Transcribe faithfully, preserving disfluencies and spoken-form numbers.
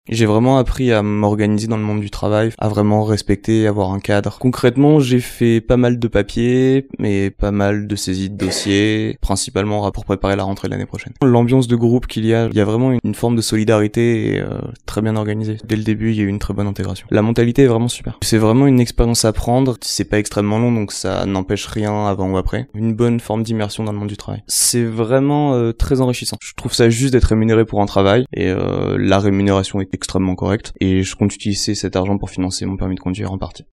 J'ai vraiment appris à m'organiser dans le monde du travail, à vraiment respecter, avoir un cadre. Concrètement, j'ai fait pas mal de papiers, mais pas mal de saisies de dossiers, principalement pour préparer la rentrée de l'année prochaine. L'ambiance de groupe qu'il y a, il y a vraiment une forme de solidarité et euh, très bien organisée. Dès le début, il y a eu une très bonne intégration. La mentalité est vraiment super. C'est vraiment une expérience à prendre, c'est pas extrêmement long, donc ça n'empêche rien avant ou après. Une bonne forme d'immersion dans le monde du travail. C'est vraiment euh, très enrichissant. Je trouve ça juste d'être rémunéré pour un travail, et euh, la rémunération est extrêmement correcte, et je compte utiliser cet argent pour financer mon permis de conduire en partie.